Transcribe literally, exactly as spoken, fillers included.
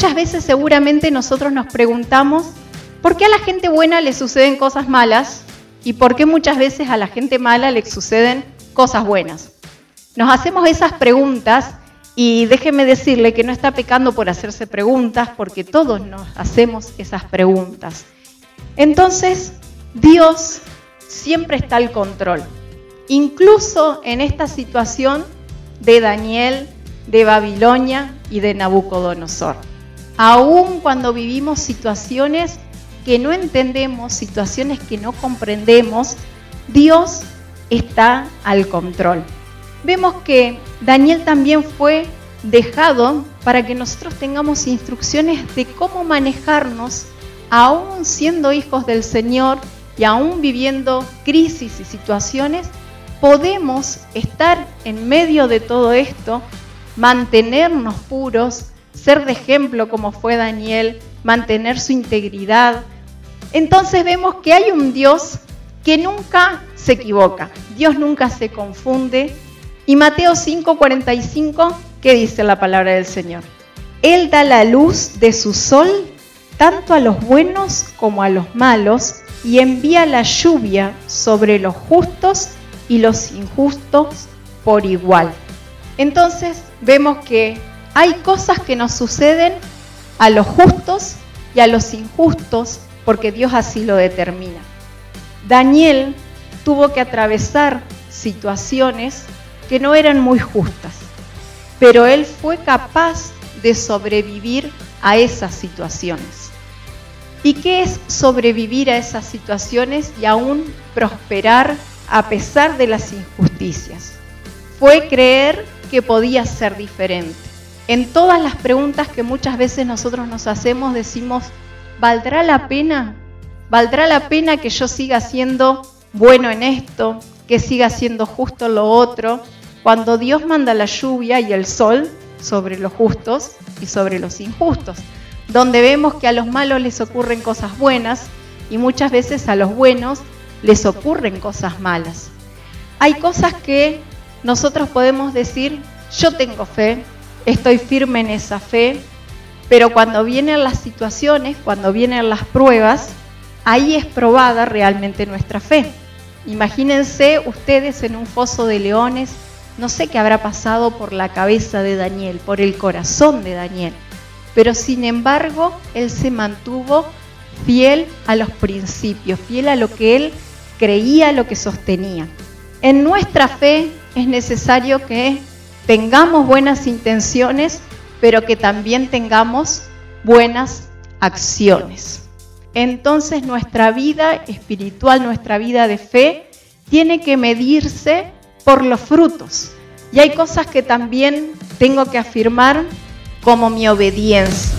muchas veces seguramente nosotros nos preguntamos ¿por qué a la gente buena le suceden cosas malas y por qué muchas veces a la gente mala le suceden cosas buenas? Nos hacemos esas preguntas y déjeme decirle que no está pecando por hacerse preguntas porque todos nos hacemos esas preguntas. Entonces, Dios siempre está al control, incluso en esta situación de Daniel, de Babilonia y de Nabucodonosor. Aún cuando vivimos situaciones que no entendemos, situaciones que no comprendemos, Dios está al control. Vemos que Daniel también fue dejado para que nosotros tengamos instrucciones de cómo manejarnos, aún siendo hijos del Señor y aún viviendo crisis y situaciones, podemos estar en medio de todo esto, mantenernos puros, ser de ejemplo como fue Daniel, mantener su integridad. Entonces vemos que hay un Dios que nunca se equivoca, Dios nunca se confunde. Y Mateo cinco cuarenta y cinco, ¿qué dice la palabra del Señor? Él da la luz de su sol tanto a los buenos como a los malos y envía la lluvia sobre los justos y los injustos por igual. Entonces vemos que hay cosas que nos suceden a los justos y a los injustos porque Dios así lo determina. Daniel tuvo que atravesar situaciones que no eran muy justas, pero él fue capaz de sobrevivir a esas situaciones. ¿Y qué es sobrevivir a esas situaciones y aún prosperar a pesar de las injusticias? Fue creer que podía ser diferente. En todas las preguntas que muchas veces nosotros nos hacemos, decimos, ¿valdrá la pena? ¿Valdrá la pena que yo siga siendo bueno en esto, que siga siendo justo en lo otro? Cuando Dios manda la lluvia y el sol sobre los justos y sobre los injustos, donde vemos que a los malos les ocurren cosas buenas y muchas veces a los buenos les ocurren cosas malas. Hay cosas que nosotros podemos decir, yo tengo fe, estoy firme en esa fe, pero cuando vienen las situaciones, cuando vienen las pruebas, ahí es probada realmente nuestra fe. Imagínense ustedes en un foso de leones, no sé qué habrá pasado por la cabeza de Daniel, por el corazón de Daniel, pero sin embargo, él se mantuvo fiel a los principios, fiel a lo que él creía, lo que sostenía. En nuestra fe es necesario que tengamos buenas intenciones, pero que también tengamos buenas acciones. Entonces nuestra vida espiritual, nuestra vida de fe, tiene que medirse por los frutos. Y hay cosas que también tengo que afirmar como mi obediencia.